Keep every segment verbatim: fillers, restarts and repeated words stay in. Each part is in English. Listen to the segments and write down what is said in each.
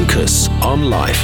Lucas on Life.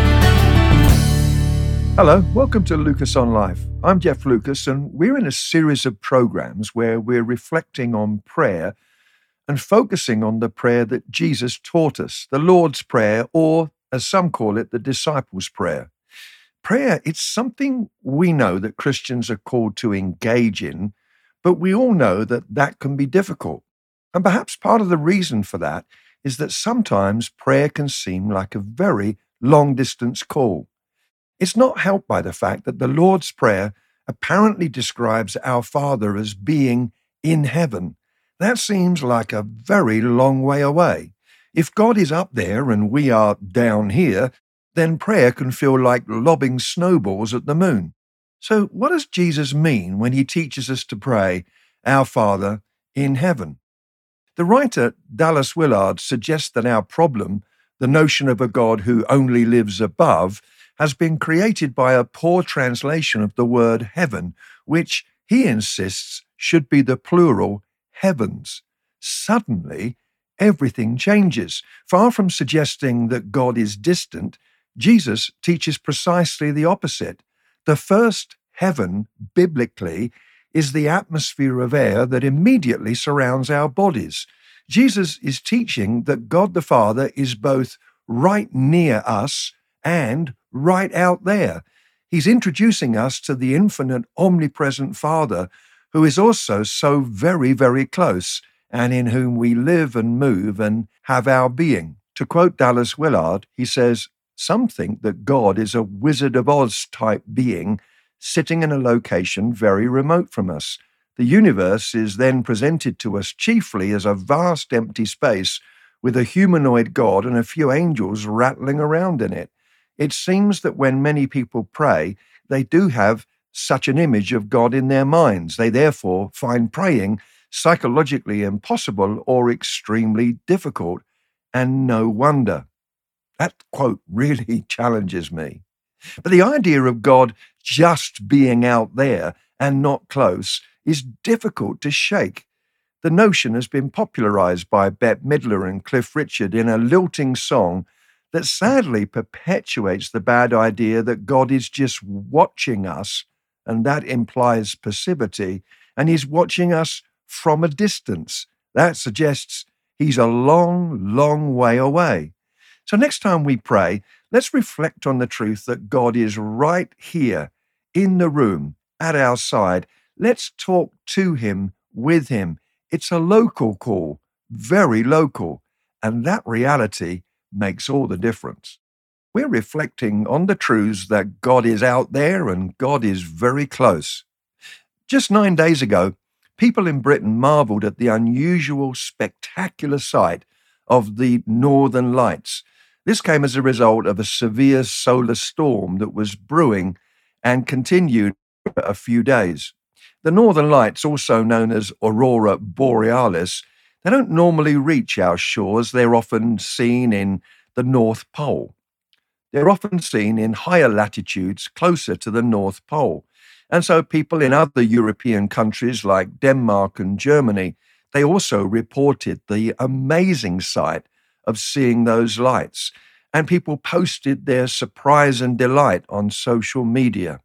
Hello, welcome to Lucas on Life. I'm Jeff Lucas, and we're in a series of programs where we're reflecting on prayer and focusing on the prayer that Jesus taught us, the Lord's Prayer, or as some call it, the Disciples' Prayer. Prayer, it's something we know that Christians are called to engage in, but we all know that that can be difficult. And perhaps part of the reason for that is that sometimes prayer can seem like a very long-distance call. It's not helped by the fact that the Lord's Prayer apparently describes our Father as being in heaven. That seems like a very long way away. If God is up there and we are down here, then prayer can feel like lobbing snowballs at the moon. So what does Jesus mean when he teaches us to pray, Our Father in heaven? The writer Dallas Willard suggests that our problem, the notion of a God who only lives above, has been created by a poor translation of the word heaven, which he insists should be the plural heavens. Suddenly, everything changes. Far from suggesting that God is distant, Jesus teaches precisely the opposite. The first heaven, biblically, is the atmosphere of air that immediately surrounds our bodies. Jesus is teaching that God the Father is both right near us and right out there. He's introducing us to the infinite, omnipresent Father, who is also so very, very close, and in whom we live and move and have our being. To quote Dallas Willard, he says, "Some think that God is a Wizard of Oz type being sitting in a location very remote from us. The universe is then presented to us chiefly as a vast empty space with a humanoid God and a few angels rattling around in it. It seems that when many people pray, they do have such an image of God in their minds. They therefore find praying psychologically impossible or extremely difficult, and no wonder." That quote really challenges me. But the idea of God just being out there and not close is difficult to shake. The notion has been popularized by Bette Midler and Cliff Richard in a lilting song that sadly perpetuates the bad idea that God is just watching us, and that implies passivity, and he's watching us from a distance. That suggests he's a long, long way away. So next time we pray, let's reflect on the truth that God is right here, in the room, at our side. Let's talk to him, with him. It's a local call, very local, and that reality makes all the difference. We're reflecting on the truths that God is out there and God is very close. Just nine days ago, people in Britain marveled at the unusual, spectacular sight of the Northern Lights. This came as a result of a severe solar storm that was brewing and continued for a few days. The Northern Lights, also known as Aurora Borealis, they don't normally reach our shores. They're often seen in the North Pole. They're often seen in higher latitudes closer to the North Pole. And so people in other European countries like Denmark and Germany, they also reported the amazing sight of seeing those lights. And people posted their surprise and delight on social media.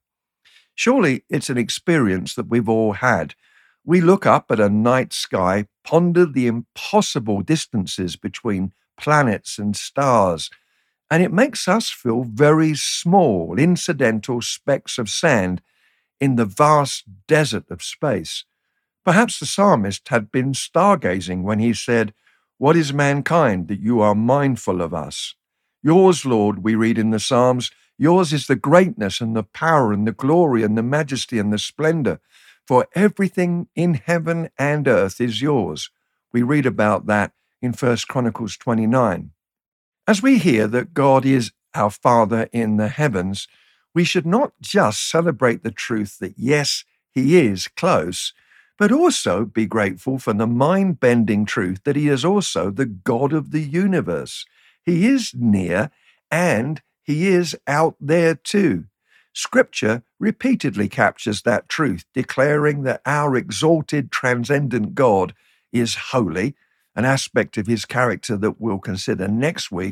Surely it's an experience that we've all had. We look up at a night sky, ponder the impossible distances between planets and stars, and it makes us feel very small, incidental specks of sand in the vast desert of space. Perhaps the psalmist had been stargazing when he said, "What is mankind that you are mindful of us? Yours, Lord," we read in the Psalms, "yours is the greatness and the power and the glory and the majesty and the splendor. For everything in heaven and earth is yours." We read about that in First Chronicles twenty-nine. As we hear that God is our Father in the heavens, we should not just celebrate the truth that, yes, he is close, but also be grateful for the mind-bending truth that he is also the God of the universe. He is near, and he is out there too. Scripture repeatedly captures that truth, declaring that our exalted, transcendent God is holy, an aspect of his character that we'll consider next week,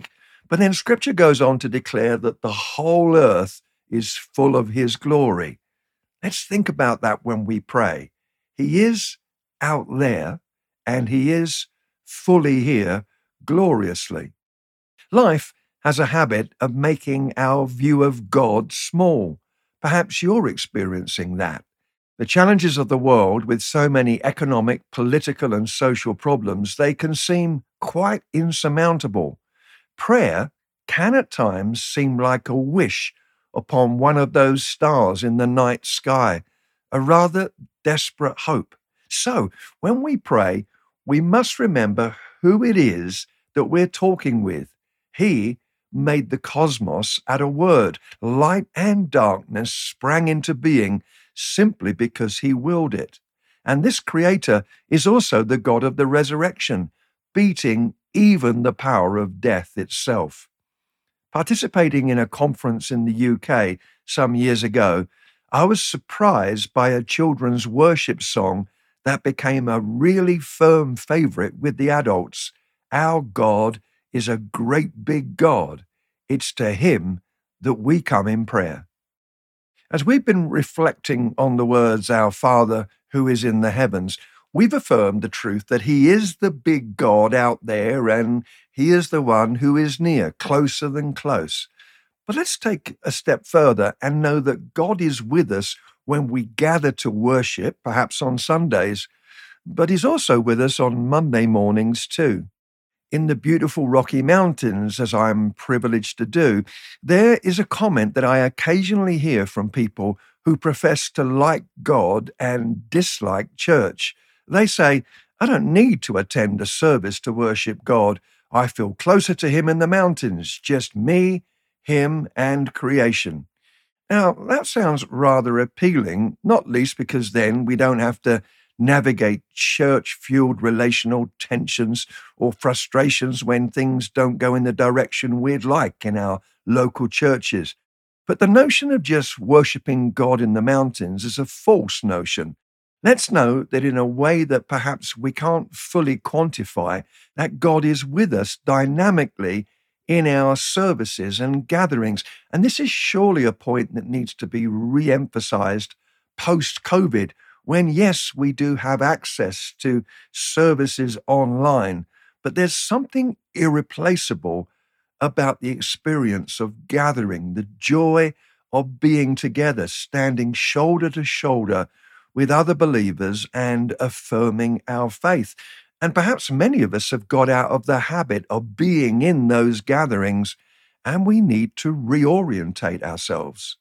But then Scripture goes on to declare that the whole earth is full of his glory. Let's think about that when we pray. He is out there and he is fully here gloriously. Life has a habit of making our view of God small. Perhaps you're experiencing that. The challenges of the world, with so many economic, political, and social problems, they can seem quite insurmountable. Prayer can at times seem like a wish upon one of those stars in the night sky, a rather desperate hope. So, when we pray, we must remember who it is that we're talking with. He made the cosmos at a word. Light and darkness sprang into being simply because he willed it. And this Creator is also the God of the resurrection, beating even the power of death itself. Participating in a conference in the U K some years ago, I was surprised by a children's worship song that became a really firm favorite with the adults. Our God is a great big God. It's to him that we come in prayer. As we've been reflecting on the words, Our Father who is in the heavens, we've affirmed the truth that he is the big God out there and he is the one who is near, closer than close. But let's take a step further and know that God is with us when we gather to worship, perhaps on Sundays, but he's also with us on Monday mornings too. In the beautiful Rocky Mountains, as I'm privileged to do, there is a comment that I occasionally hear from people who profess to like God and dislike church. They say, I don't need to attend a service to worship God. I feel closer to him in the mountains, just me, him, and creation. Now, that sounds rather appealing, not least because then we don't have to navigate church-fueled relational tensions or frustrations when things don't go in the direction we'd like in our local churches. But the notion of just worshipping God in the mountains is a false notion. Let's know that in a way that perhaps we can't fully quantify, that God is with us dynamically in our services and gatherings. And this is surely a point that needs to be re-emphasized post-COVID, when, yes, we do have access to services online, but there's something irreplaceable about the experience of gathering, the joy of being together, standing shoulder to shoulder with other believers and affirming our faith. And perhaps many of us have got out of the habit of being in those gatherings, and we need to reorientate ourselves.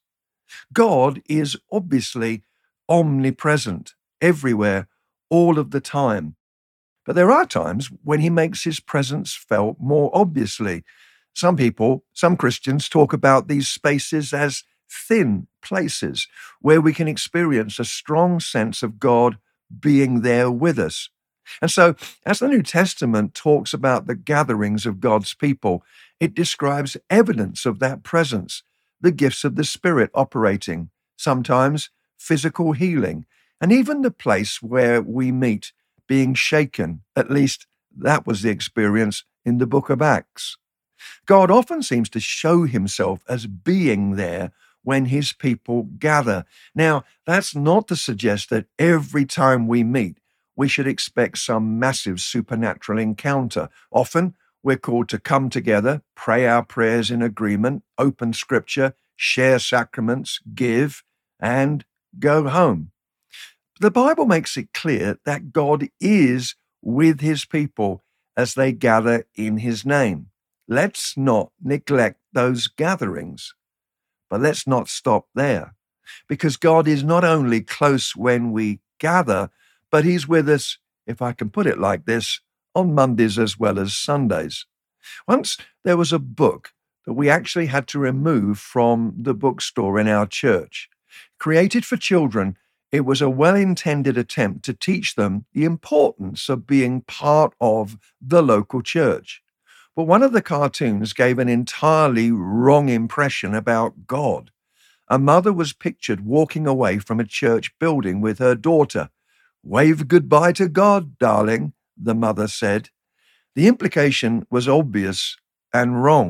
God is obviously omnipresent, everywhere, all of the time. But there are times when he makes his presence felt more obviously. Some people, some Christians, talk about these spaces as thin places where we can experience a strong sense of God being there with us. And so, as the New Testament talks about the gatherings of God's people, it describes evidence of that presence, the gifts of the Spirit operating, sometimes physical healing, and even the place where we meet being shaken. At least that was the experience in the book of Acts. God often seems to show himself as being there when his people gather. Now, that's not to suggest that every time we meet, we should expect some massive supernatural encounter. Often, we're called to come together, pray our prayers in agreement, open scripture, share sacraments, give, and go home. The Bible makes it clear that God is with his people as they gather in his name. Let's not neglect those gatherings. But let's not stop there, because God is not only close when we gather, but he's with us, if I can put it like this, on Mondays as well as Sundays. Once there was a book that we actually had to remove from the bookstore in our church. Created for children, it was a well-intended attempt to teach them the importance of being part of the local church. But one of the cartoons gave an entirely wrong impression about God. A mother was pictured walking away from a church building with her daughter. "Wave goodbye to God, darling," the mother said. The implication was obvious and wrong.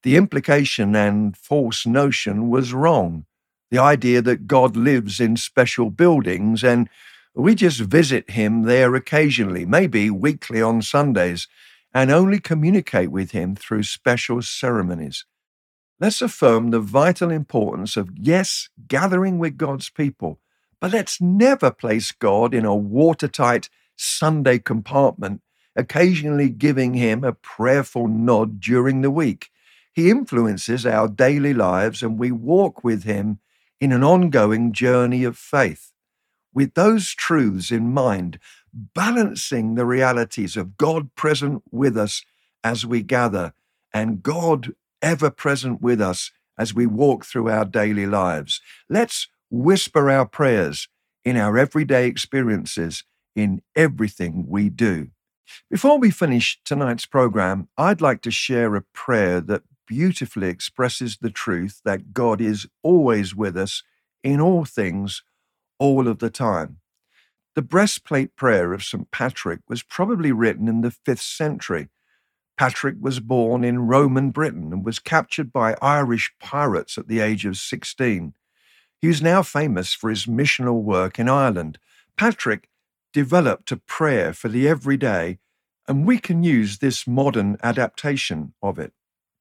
The implication and false notion was wrong. The idea that God lives in special buildings and we just visit him there occasionally, maybe weekly on Sundays, and only communicate with him through special ceremonies. Let's affirm the vital importance of, yes, gathering with God's people, but let's never place God in a watertight Sunday compartment, occasionally giving him a prayerful nod during the week. He influences our daily lives and we walk with him in an ongoing journey of faith. With those truths in mind, balancing the realities of God present with us as we gather and God ever present with us as we walk through our daily lives. Let's whisper our prayers in our everyday experiences, in everything we do. Before we finish tonight's program, I'd like to share a prayer that beautifully expresses the truth that God is always with us in all things, all of the time. The breastplate prayer of Saint Patrick was probably written in the fifth century. Patrick was born in Roman Britain and was captured by Irish pirates at the age of sixteen. He is now famous for his missional work in Ireland. Patrick developed a prayer for the everyday, and we can use this modern adaptation of it.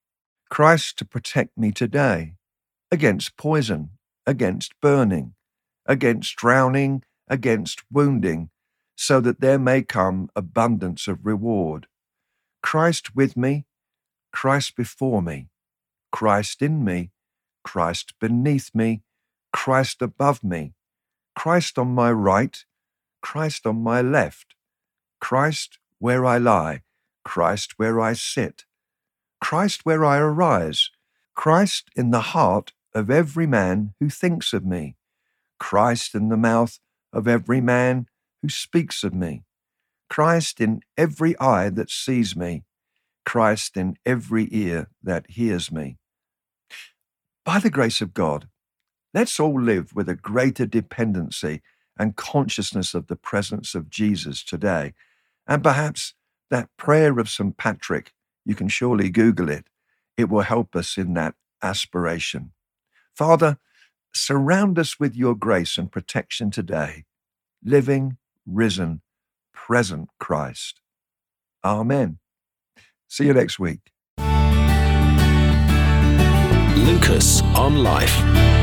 Christ, to protect me today against poison, against burning, against drowning, against wounding, so that there may come abundance of reward. Christ with me, Christ before me, Christ in me, Christ beneath me, Christ above me, Christ on my right, Christ on my left, Christ where I lie, Christ where I sit, Christ where I arise, Christ in the heart of every man who thinks of me, Christ in the mouth of every man who speaks of me, Christ in every eye that sees me, Christ in every ear that hears me. By the grace of God, let's all live with a greater dependency and consciousness of the presence of Jesus today. And perhaps that prayer of Saint Patrick, you can surely Google it. It will help us in that aspiration. Father, surround us with your grace and protection today, living, risen, present Christ. Amen. See you next week. Lucas on Life.